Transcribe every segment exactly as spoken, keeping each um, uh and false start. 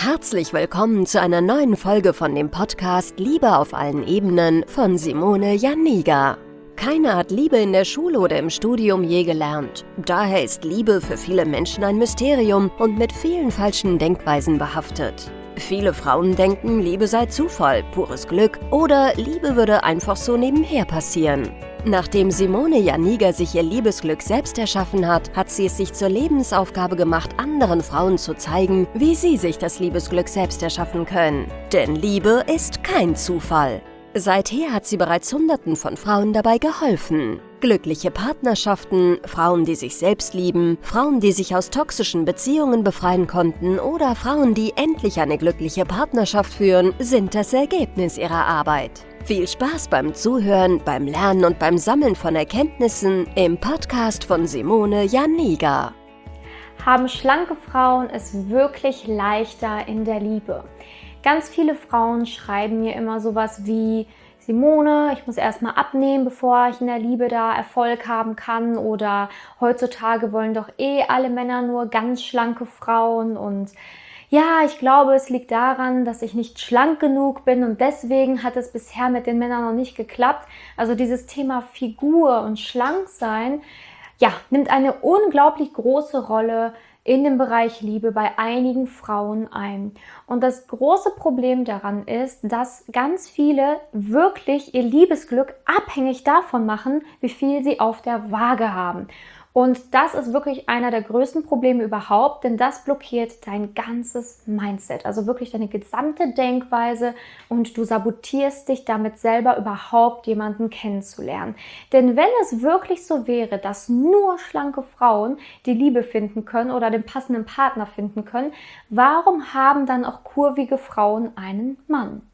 Herzlich willkommen zu einer neuen Folge von dem Podcast Liebe auf allen Ebenen von Simone Janiga. Keiner hat Liebe in der Schule oder im Studium je gelernt. Daher ist Liebe für viele Menschen ein Mysterium und mit vielen falschen Denkweisen behaftet. Viele Frauen denken, Liebe sei Zufall, pures Glück oder Liebe würde einfach so nebenher passieren. Nachdem Simone Janiga sich ihr Liebesglück selbst erschaffen hat, hat sie es sich zur Lebensaufgabe gemacht, anderen Frauen zu zeigen, wie sie sich das Liebesglück selbst erschaffen können. Denn Liebe ist kein Zufall. Seither hat sie bereits Hunderten von Frauen dabei geholfen. Glückliche Partnerschaften, Frauen, die sich selbst lieben, Frauen, die sich aus toxischen Beziehungen befreien konnten oder Frauen, die endlich eine glückliche Partnerschaft führen, sind das Ergebnis ihrer Arbeit. Viel Spaß beim Zuhören, beim Lernen und beim Sammeln von Erkenntnissen im Podcast von Simone Janiga. Haben schlanke Frauen es wirklich leichter in der Liebe? Ganz viele Frauen schreiben mir immer sowas wie: Simone, ich muss erstmal abnehmen, bevor ich in der Liebe da Erfolg haben kann, oder heutzutage wollen doch eh alle Männer nur ganz schlanke Frauen und ja, ich glaube, es liegt daran, dass ich nicht schlank genug bin und deswegen hat es bisher mit den Männern noch nicht geklappt. Also dieses Thema Figur und Schlanksein, ja, nimmt eine unglaublich große Rolle in dem Bereich Liebe bei einigen Frauen ein. Und das große Problem daran ist, dass ganz viele wirklich ihr Liebesglück abhängig davon machen, wie viel sie auf der Waage haben. Und das ist wirklich einer der größten Probleme überhaupt, denn das blockiert dein ganzes Mindset, also wirklich deine gesamte Denkweise, und du sabotierst dich damit selber, überhaupt jemanden kennenzulernen. Denn wenn es wirklich so wäre, dass nur schlanke Frauen die Liebe finden können oder den passenden Partner finden können, warum haben dann auch kurvige Frauen einen Mann?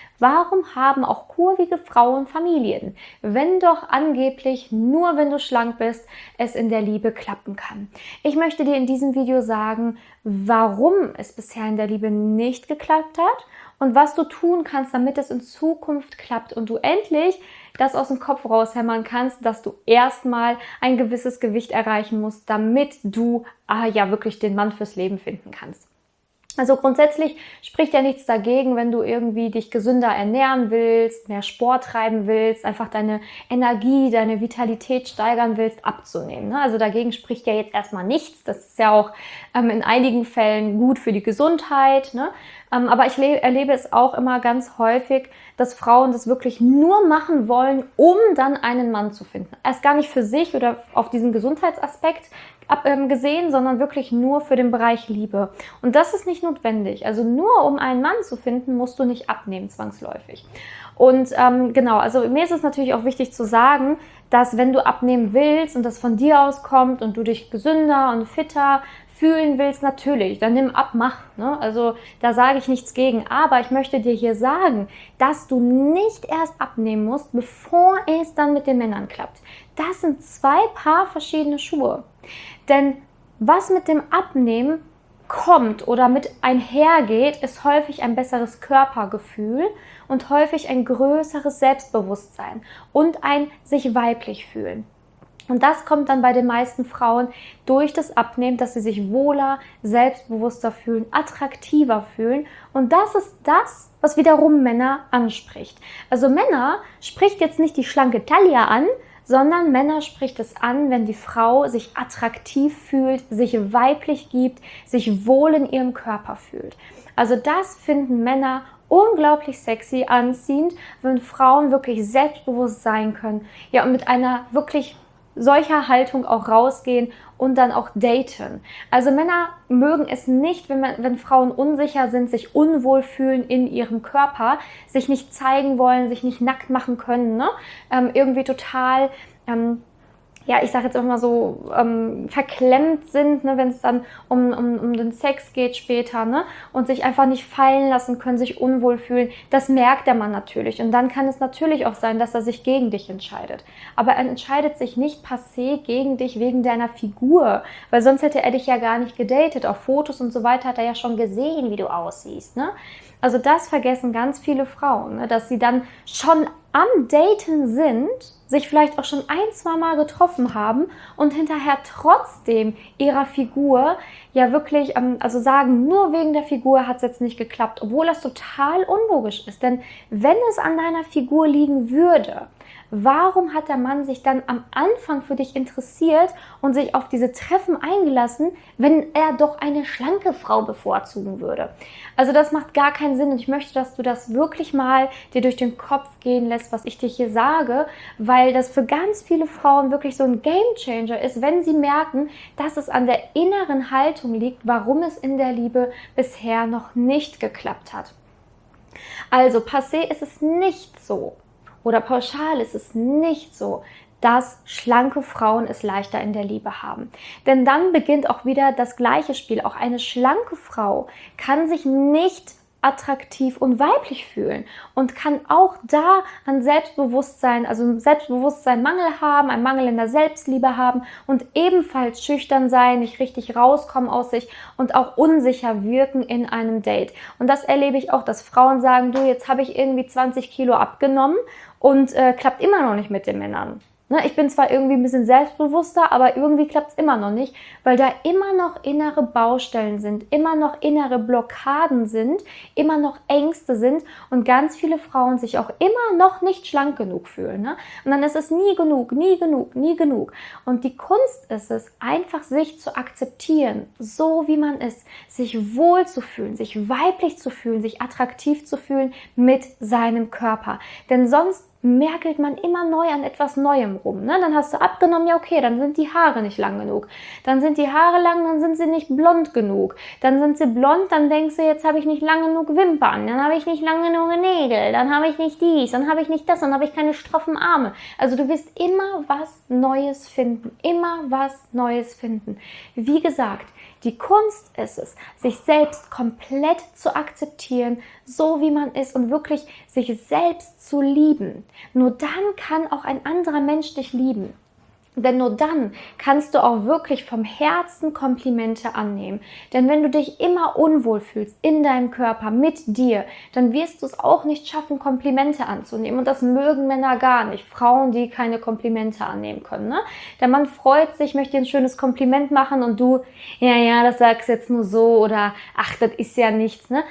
Warum haben auch kurvige Frauen Familien, wenn doch angeblich nur wenn du schlank bist, es in der Liebe klappen kann? Ich möchte dir in diesem Video sagen, warum es bisher in der Liebe nicht geklappt hat und was du tun kannst, damit es in Zukunft klappt und du endlich das aus dem Kopf raushämmern kannst, dass du erstmal ein gewisses Gewicht erreichen musst, damit du ah, ja wirklich den Mann fürs Leben finden kannst. Also grundsätzlich spricht ja nichts dagegen, wenn du irgendwie dich gesünder ernähren willst, mehr Sport treiben willst, einfach deine Energie, deine Vitalität steigern willst, abzunehmen. Also dagegen spricht ja jetzt erstmal nichts. Das ist ja auch ähm, in einigen Fällen gut für die Gesundheit, ne? Ähm, aber ich le- erlebe es auch immer ganz häufig, dass Frauen das wirklich nur machen wollen, um dann einen Mann zu finden. Erst gar nicht für sich oder auf diesen Gesundheitsaspekt ab, ähm, gesehen, sondern wirklich nur für den Bereich Liebe. Und das ist nicht notwendig. Also nur um einen Mann zu finden, musst du nicht abnehmen zwangsläufig. Und ähm, genau, also mir ist es natürlich auch wichtig zu sagen, dass wenn du abnehmen willst und das von dir aus kommt und du dich gesünder und fitter fühlen willst, natürlich, dann nimm ab, mach. Ne? Also da sage ich nichts gegen. Aber ich möchte dir hier sagen, dass du nicht erst abnehmen musst, bevor es dann mit den Männern klappt. Das sind zwei Paar verschiedene Schuhe. Denn was mit dem Abnehmen kommt oder mit einhergeht, ist häufig ein besseres Körpergefühl und häufig ein größeres Selbstbewusstsein und ein sich weiblich fühlen. Und das kommt dann bei den meisten Frauen durch das Abnehmen, dass sie sich wohler, selbstbewusster fühlen, attraktiver fühlen. Und das ist das, was wiederum Männer anspricht. Also Männer spricht jetzt nicht die schlanke Taille an, sondern Männer spricht es an, wenn die Frau sich attraktiv fühlt, sich weiblich gibt, sich wohl in ihrem Körper fühlt. Also das finden Männer unglaublich sexy, anziehend, wenn Frauen wirklich selbstbewusst sein können. Ja, und mit einer wirklich solcher Haltung auch rausgehen und dann auch daten. Also Männer mögen es nicht, wenn, man, wenn Frauen unsicher sind, sich unwohl fühlen in ihrem Körper, sich nicht zeigen wollen, sich nicht nackt machen können, ne? ähm, irgendwie total ähm, ja, ich sage jetzt auch mal so, ähm, verklemmt sind, ne, wenn es dann um, um, um den Sex geht später, ne, und sich einfach nicht fallen lassen können, sich unwohl fühlen, das merkt der Mann natürlich. Und dann kann es natürlich auch sein, dass er sich gegen dich entscheidet. Aber er entscheidet sich nicht passé gegen dich wegen deiner Figur, weil sonst hätte er dich ja gar nicht gedatet. Auf Fotos und so weiter hat er ja schon gesehen, wie du aussiehst, ne. Also das vergessen ganz viele Frauen, ne, dass sie dann schon am Daten sind, sich vielleicht auch schon ein, zwei Mal getroffen haben und hinterher trotzdem ihrer Figur ja wirklich, also sagen, nur wegen der Figur hat es jetzt nicht geklappt, obwohl das total unlogisch ist. Denn wenn es an deiner Figur liegen würde, warum hat der Mann sich dann am Anfang für dich interessiert und sich auf diese Treffen eingelassen, wenn er doch eine schlanke Frau bevorzugen würde? Also das macht gar keinen Sinn und ich möchte, dass du das wirklich mal dir durch den Kopf gehen lässt, was ich dir hier sage, weil das für ganz viele Frauen wirklich so ein Gamechanger ist, wenn sie merken, dass es an der inneren Haltung liegt, warum es in der Liebe bisher noch nicht geklappt hat. Also passé ist es nicht so, oder pauschal ist es nicht so, dass schlanke Frauen es leichter in der Liebe haben. Denn dann beginnt auch wieder das gleiche Spiel. Auch eine schlanke Frau kann sich nicht attraktiv und weiblich fühlen und kann auch da an Selbstbewusstsein, also Selbstbewusstsein Mangel haben, einen Mangel in der Selbstliebe haben und ebenfalls schüchtern sein, nicht richtig rauskommen aus sich und auch unsicher wirken in einem Date. Und das erlebe ich auch, dass Frauen sagen, du, jetzt habe ich irgendwie zwanzig Kilo abgenommen und äh, klappt immer noch nicht mit den Männern. Ne, ich bin zwar irgendwie ein bisschen selbstbewusster, aber irgendwie klappt es immer noch nicht, weil da immer noch innere Baustellen sind, immer noch innere Blockaden sind, immer noch Ängste sind und ganz viele Frauen sich auch immer noch nicht schlank genug fühlen. Ne? Und dann ist es nie genug, nie genug, nie genug. Und die Kunst ist es, einfach sich zu akzeptieren, so wie man ist, sich wohl zu fühlen, sich weiblich zu fühlen, sich attraktiv zu fühlen mit seinem Körper. Denn sonst merkelt man immer neu an etwas Neuem rum. Ne? Dann hast du abgenommen, ja okay, dann sind die Haare nicht lang genug. Dann sind die Haare lang, dann sind sie nicht blond genug. Dann sind sie blond, dann denkst du, jetzt habe ich nicht lang genug Wimpern, dann habe ich nicht lang genug Nägel, dann habe ich nicht dies, dann habe ich nicht das, dann habe ich keine straffen Arme. Also du wirst immer was Neues finden, immer was Neues finden. Wie gesagt, die Kunst ist es, sich selbst komplett zu akzeptieren, so wie man ist und wirklich sich selbst zu lieben. Nur dann kann auch ein anderer Mensch dich lieben. Denn nur dann kannst du auch wirklich vom Herzen Komplimente annehmen. Denn wenn du dich immer unwohl fühlst in deinem Körper, mit dir, dann wirst du es auch nicht schaffen, Komplimente anzunehmen. Und das mögen Männer gar nicht. Frauen, die keine Komplimente annehmen können. Ne? Der Mann freut sich, möchte dir ein schönes Kompliment machen und du, ja, ja, das sagst jetzt nur so oder ach, das ist ja nichts, ne?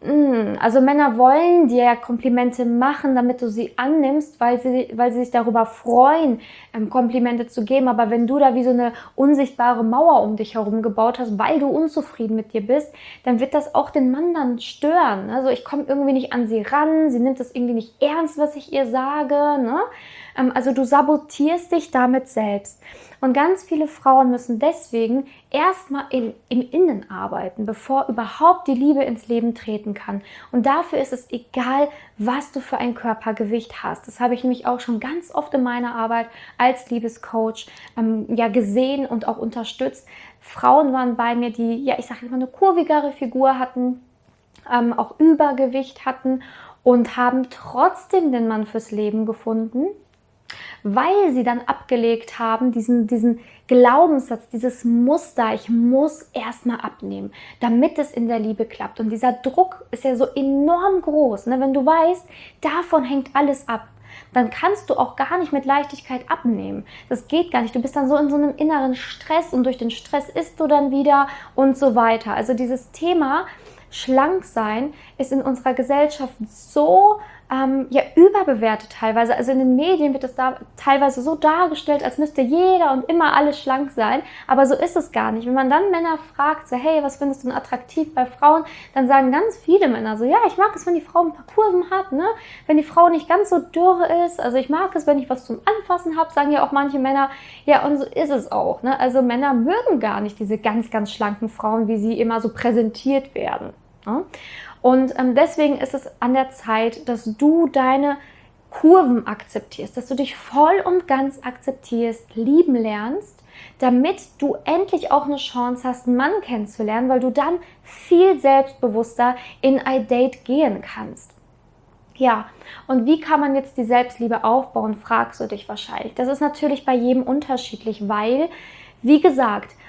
Also Männer wollen dir Komplimente machen, damit du sie annimmst, weil sie, weil sie sich darüber freuen, Komplimente zu geben. Aber wenn du da wie so eine unsichtbare Mauer um dich herum gebaut hast, weil du unzufrieden mit dir bist, dann wird das auch den Mann dann stören. Also ich komme irgendwie nicht an sie ran, sie nimmt das irgendwie nicht ernst, was ich ihr sage. Ne? Also du sabotierst dich damit selbst. Und ganz viele Frauen müssen deswegen erstmal im Innen arbeiten, bevor überhaupt die Liebe ins Leben treten kann. Und dafür ist es egal, was du für ein Körpergewicht hast. Das habe ich nämlich auch schon ganz oft in meiner Arbeit als Liebescoach ähm, ja, gesehen und auch unterstützt. Frauen waren bei mir, die, ja, ich sage immer, eine kurvigere Figur hatten, ähm, auch Übergewicht hatten und haben trotzdem den Mann fürs Leben gefunden, weil sie dann abgelegt haben, diesen, diesen Glaubenssatz, dieses Muster, ich muss erstmal abnehmen, damit es in der Liebe klappt. Und dieser Druck ist ja so enorm groß. Ne? Wenn du weißt, davon hängt alles ab, dann kannst du auch gar nicht mit Leichtigkeit abnehmen. Das geht gar nicht. Du bist dann so in so einem inneren Stress und durch den Stress isst du dann wieder und so weiter. Also dieses Thema schlank sein ist in unserer Gesellschaft so ähm, ja, überbewertet teilweise. Also in den Medien wird es da teilweise so dargestellt, als müsste jeder und immer alles schlank sein. Aber so ist es gar nicht. Wenn man dann Männer fragt, so, hey, was findest du denn attraktiv bei Frauen? Dann sagen ganz viele Männer so, ja, ich mag es, wenn die Frau ein paar Kurven hat, ne? Wenn die Frau nicht ganz so dürre ist. Also ich mag es, wenn ich was zum Anfassen habe, sagen ja auch manche Männer. Ja, und so ist es auch. Ne? Also Männer mögen gar nicht diese ganz, ganz schlanken Frauen, wie sie immer so präsentiert werden. Ne? Und ähm, deswegen ist es an der Zeit, dass du deine Kurven akzeptierst, dass du dich voll und ganz akzeptierst, lieben lernst, damit du endlich auch eine Chance hast, einen Mann kennenzulernen, weil du dann viel selbstbewusster in ein Date gehen kannst. Ja, und wie kann man jetzt die Selbstliebe aufbauen, fragst du dich wahrscheinlich. Das ist natürlich bei jedem unterschiedlich, weil, wie gesagt,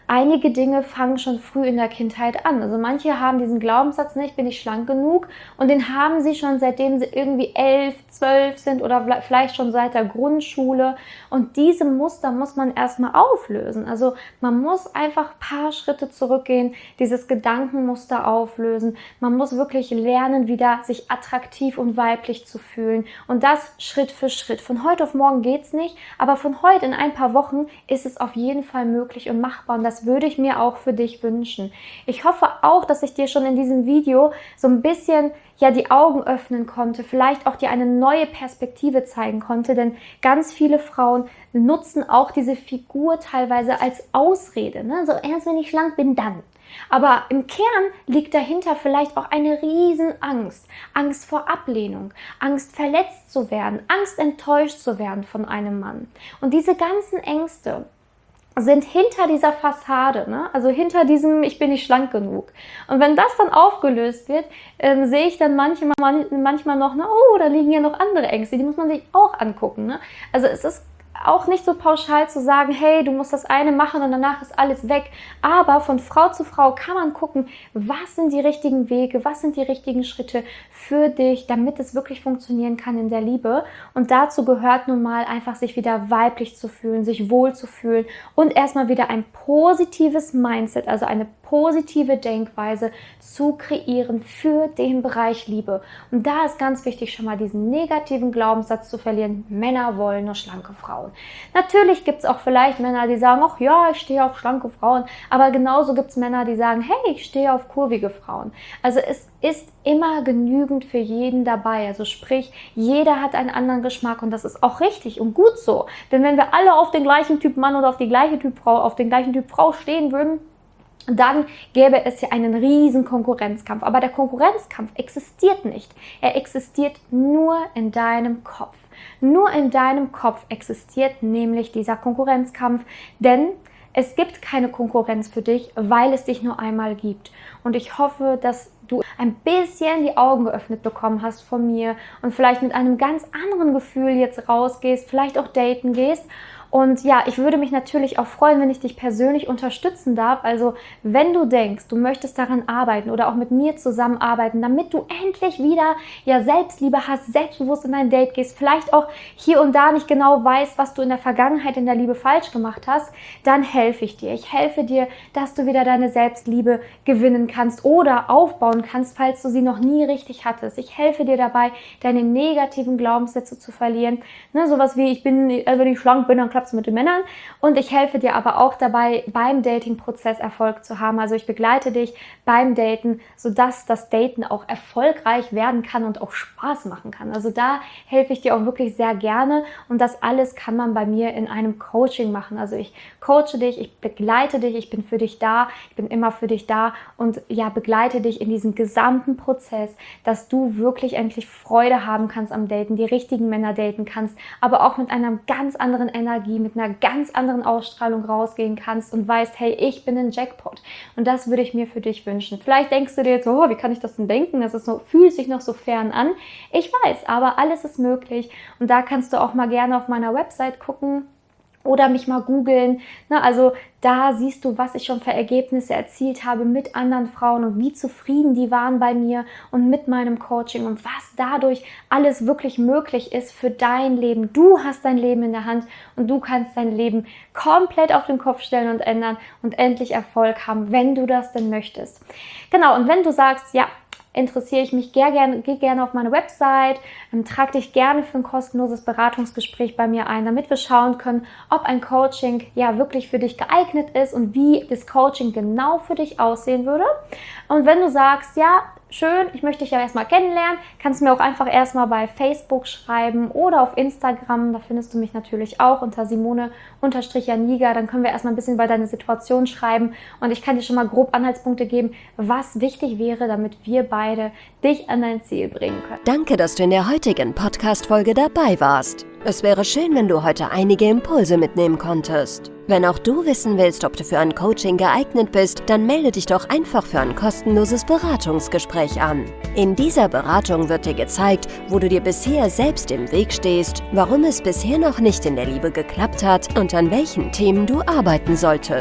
einige Dinge fangen schon früh in der Kindheit an. Also manche haben diesen Glaubenssatz, ne, ich bin nicht schlank genug, und den haben sie schon seitdem sie irgendwie elf, zwölf sind oder vielleicht schon seit der Grundschule. Und diese Muster muss man erstmal auflösen. Also man muss einfach ein paar Schritte zurückgehen, dieses Gedankenmuster auflösen. Man muss wirklich lernen, wieder sich attraktiv und weiblich zu fühlen. Und das Schritt für Schritt. Von heute auf morgen geht's nicht, aber von heute in ein paar Wochen ist es auf jeden Fall möglich und machbar. Und das würde ich mir auch für dich wünschen. Ich hoffe auch, dass ich dir schon in diesem Video so ein bisschen ja die Augen öffnen konnte, vielleicht auch dir eine neue Perspektive zeigen konnte, denn ganz viele Frauen nutzen auch diese Figur teilweise als Ausrede. Ne? So, erst wenn ich schlank bin, dann. Aber im Kern liegt dahinter vielleicht auch eine Riesenangst. Angst vor Ablehnung, Angst verletzt zu werden, Angst enttäuscht zu werden von einem Mann. Und diese ganzen Ängste sind hinter dieser Fassade, ne? Also hinter diesem, ich bin nicht schlank genug. Und wenn das dann aufgelöst wird, ähm, sehe ich dann manchmal, manchmal noch, ne, oh, da liegen ja noch andere Ängste, die muss man sich auch angucken. Ne? Also es ist auch nicht so pauschal zu sagen, hey, du musst das eine machen und danach ist alles weg. Aber von Frau zu Frau kann man gucken, was sind die richtigen Wege, was sind die richtigen Schritte für dich, damit es wirklich funktionieren kann in der Liebe. Und dazu gehört nun mal einfach, sich wieder weiblich zu fühlen, sich wohl zu fühlen und erstmal wieder ein positives Mindset, also eine positive Denkweise zu kreieren für den Bereich Liebe. Und da ist ganz wichtig, schon mal diesen negativen Glaubenssatz zu verlieren, Männer wollen nur schlanke Frauen. Natürlich gibt es auch vielleicht Männer, die sagen, ach ja, ich stehe auf schlanke Frauen, aber genauso gibt es Männer, die sagen, hey, ich stehe auf kurvige Frauen. Also es ist immer genügend für jeden dabei, also sprich, jeder hat einen anderen Geschmack und das ist auch richtig und gut so, denn wenn wir alle auf den gleichen Typ Mann oder auf die gleiche Typ Frau, auf den gleichen Typ Frau stehen würden, dann gäbe es ja einen riesen Konkurrenzkampf. Aber der Konkurrenzkampf existiert nicht. Er existiert nur in deinem Kopf. Nur in deinem Kopf existiert nämlich dieser Konkurrenzkampf, denn es gibt keine Konkurrenz für dich, weil es dich nur einmal gibt. Und ich hoffe, dass du ein bisschen die Augen geöffnet bekommen hast von mir und vielleicht mit einem ganz anderen Gefühl jetzt rausgehst, vielleicht auch daten gehst. Und ja, ich würde mich natürlich auch freuen, wenn ich dich persönlich unterstützen darf. Also wenn du denkst, du möchtest daran arbeiten oder auch mit mir zusammenarbeiten, damit du endlich wieder ja Selbstliebe hast, selbstbewusst in dein Date gehst, vielleicht auch hier und da nicht genau weißt, was du in der Vergangenheit in der Liebe falsch gemacht hast, dann helfe ich dir. Ich helfe dir, dass du wieder deine Selbstliebe gewinnen kannst oder aufbauen kannst, falls du sie noch nie richtig hattest. Ich helfe dir dabei, deine negativen Glaubenssätze zu verlieren. Ne, sowas wie, ich bin, also wenn ich schlank bin, dann klappt es mit den Männern. Und ich helfe dir aber auch dabei, beim Dating-Prozess Erfolg zu haben. Also ich begleite dich beim Daten, sodass das Daten auch erfolgreich werden kann und auch Spaß machen kann. Also da helfe ich dir auch wirklich sehr gerne. Und das alles kann man bei mir in einem Coaching machen. Also ich coache dich, ich begleite dich, ich bin für dich da, ich bin immer für dich da und ja, begleite dich in diesem gesamten Prozess, dass du wirklich endlich Freude haben kannst am Daten, die richtigen Männer daten kannst, aber auch mit einer ganz anderen Energie, mit einer ganz anderen Ausstrahlung rausgehen kannst und weißt, hey, ich bin ein Jackpot. Und das würde ich mir für dich wünschen. Vielleicht denkst du dir jetzt, oh, wie kann ich das denn denken? Das ist so, fühlt sich noch so fern an. Ich weiß, aber alles ist möglich. Und da kannst du auch mal gerne auf meiner Website gucken oder mich mal googeln. Na, also da siehst du, was ich schon für Ergebnisse erzielt habe mit anderen Frauen und wie zufrieden die waren bei mir und mit meinem Coaching und was dadurch alles wirklich möglich ist für dein Leben. Du hast dein Leben in der Hand und du kannst dein Leben komplett auf den Kopf stellen und ändern und endlich Erfolg haben, wenn du das denn möchtest. Genau, und wenn du sagst, ja, interessiere ich mich gerne, geh gerne auf meine Website, ähm, trag dich gerne für ein kostenloses Beratungsgespräch bei mir ein, damit wir schauen können, ob ein Coaching ja wirklich für dich geeignet ist und wie das Coaching genau für dich aussehen würde. Und wenn du sagst, ja, schön, ich möchte dich ja erstmal kennenlernen, kannst du mir auch einfach erstmal bei Facebook schreiben oder auf Instagram, da findest du mich natürlich auch unter Simone-Janiga, dann können wir erstmal ein bisschen über deine Situation schreiben und ich kann dir schon mal grob Anhaltspunkte geben, was wichtig wäre, damit wir beide dich an dein Ziel bringen können. Danke, dass du in der heutigen Podcast-Folge dabei warst. Es wäre schön, wenn du heute einige Impulse mitnehmen konntest. Wenn auch du wissen willst, ob du für ein Coaching geeignet bist, dann melde dich doch einfach für ein kostenloses Beratungsgespräch an. In dieser Beratung wird dir gezeigt, wo du dir bisher selbst im Weg stehst, warum es bisher noch nicht in der Liebe geklappt hat und an welchen Themen du arbeiten solltest.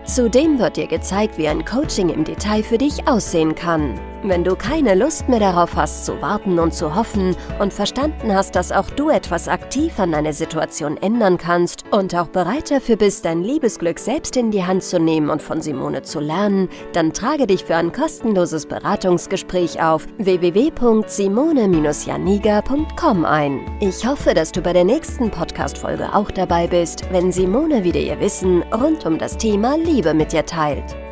Zudem wird dir gezeigt, wie ein Coaching im Detail für dich aussehen kann. Wenn du keine Lust mehr darauf hast, zu warten und zu hoffen und verstanden hast, dass auch du etwas aktiv an deiner Situation ändern kannst und auch bereit dafür bist, dein Liebesglück selbst in die Hand zu nehmen und von Simone zu lernen, dann trage dich für ein kostenloses Beratungsgespräch auf w w w punkt simone Bindestrich janiga punkt com ein. Ich hoffe, dass du bei der nächsten Podcast-Folge auch dabei bist, wenn Simone wieder ihr Wissen rund um das Thema Liebe mit dir teilt.